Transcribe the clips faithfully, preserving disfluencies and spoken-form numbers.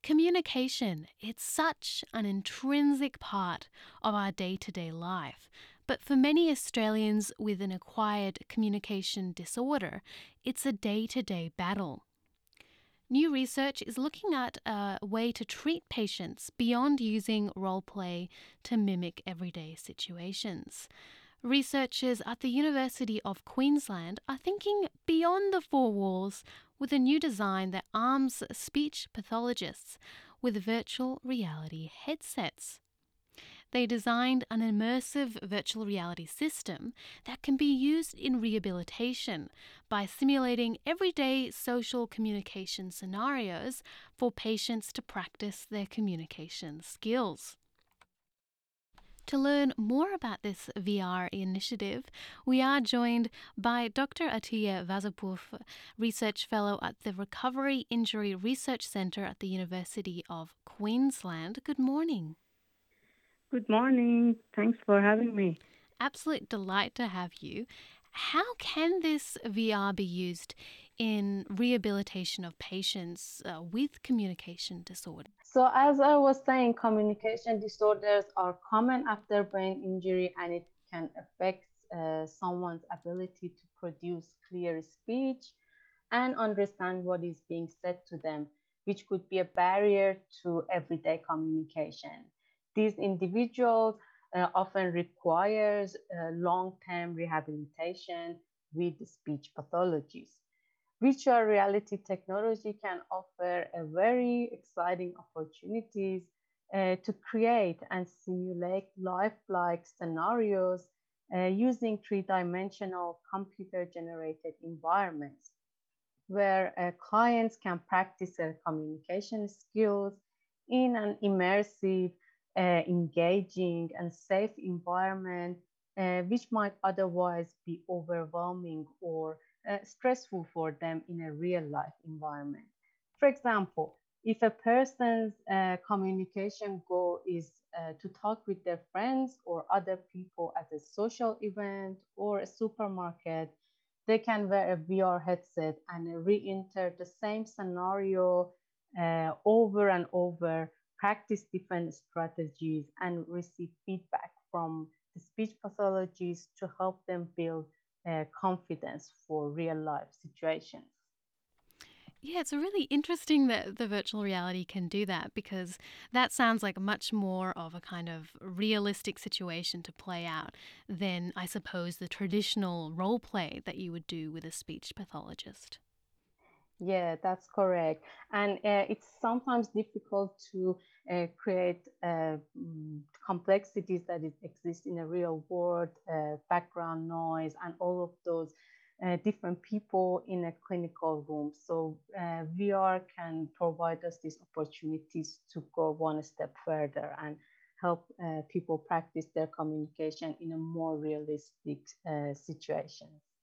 Communication, it's such an intrinsic part of our day-to-day life. But for many Australians with an acquired communication disorder, it's a day-to-day battle. New research is looking at a way to treat patients beyond using role play to mimic everyday situations. Researchers at the University of Queensland are thinking beyond the four walls with a new design that arms speech pathologists with virtual reality headsets. They designed an immersive virtual reality system that can be used in rehabilitation by simulating everyday social communication scenarios for patients to practice their communication skills. To learn more about this V R initiative, we are joined by Doctor Atiya Vazapurf, Research Fellow at the Recovery Injury Research Centre at the University of Queensland. Good morning. Good morning. Thanks for having me. Absolute delight to have you. How can this V R be used in rehabilitation of patients uh, with communication disorder? So, as I was saying, communication disorders are common after brain injury and it can affect uh, someone's ability to produce clear speech and understand what is being said to them, which could be a barrier to everyday communication. These individuals uh, often requires uh, long-term rehabilitation with speech pathologies. Virtual reality technology can offer a very exciting opportunities uh, to create and simulate lifelike scenarios uh, using three-dimensional computer-generated environments where uh, clients can practice their communication skills in an immersive, uh, engaging, and safe environment, uh, which might otherwise be overwhelming or uh, stressful for them in a real life environment. For example, if a person's uh, communication goal is uh, to talk with their friends or other people at a social event or a supermarket, they can wear a V R headset and re-enter the same scenario uh, over and over, practice different strategies, and receive feedback from the speech pathologists to help them build uh, confidence for real life situations. Yeah, it's really interesting that the virtual reality can do that because that sounds like much more of a kind of realistic situation to play out than, I suppose, the traditional role play that you would do with a speech pathologist. Yeah, that's correct. And uh, it's sometimes difficult to uh, create uh, mm, complexities that it exist in a real world, uh, background noise, and all of those uh, different people in a clinical room. So uh, V R can provide us these opportunities to go one step further and help uh, people practice their communication in a more realistic uh, situation.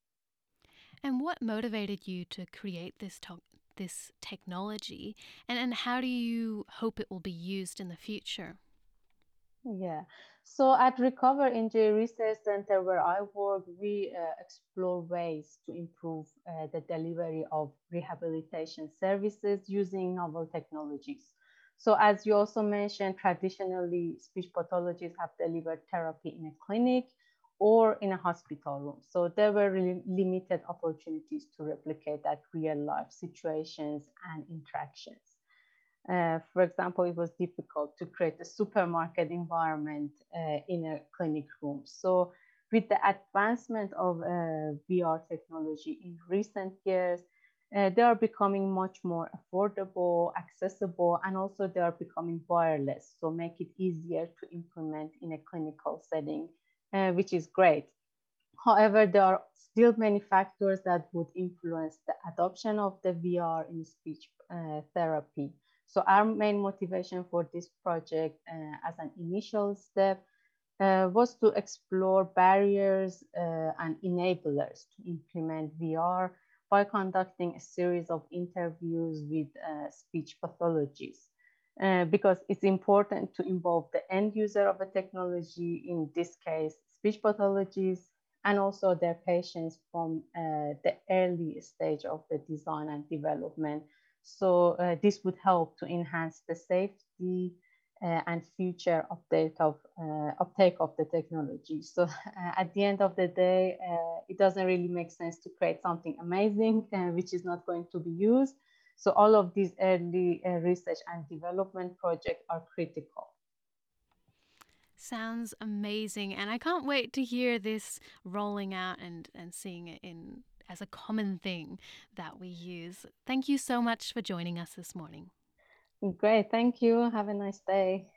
And what motivated you to create this to- this technology, and, and how do you hope it will be used in the future? Yeah. So at Recover Injury Research Center, where I work, we uh, explore ways to improve uh, the delivery of rehabilitation services using novel technologies. So as you also mentioned, traditionally, speech pathologists have delivered therapy in a clinic or in a hospital room. So there were really limited opportunities to replicate that real life situations and interactions. Uh, for example, it was difficult to create a supermarket environment uh, in a clinic room. So, with the advancement of uh, V R technology in recent years, uh, they are becoming much more affordable, accessible, and also they are becoming wireless. So, make it easier to implement in a clinical setting, uh, which is great. However, there are still many factors that would influence the adoption of the V R in speech uh, therapy. So our main motivation for this project uh, as an initial step uh, was to explore barriers uh, and enablers to implement V R by conducting a series of interviews with uh, speech pathologists. Uh, because it's important to involve the end user of a technology, in this case, speech pathologists, and also their patients from uh, the early stage of the design and development So uh, this would help to enhance the safety uh, and future update of uh, uptake of the technology. So uh, at the end of the day, uh, it doesn't really make sense to create something amazing uh, which is not going to be used. So all of these early uh, research and development projects are critical. Sounds amazing, and I can't wait to hear this rolling out and, and seeing it in as a common thing that we use. Thank you so much for joining us this morning. Great, thank you. Have a nice day.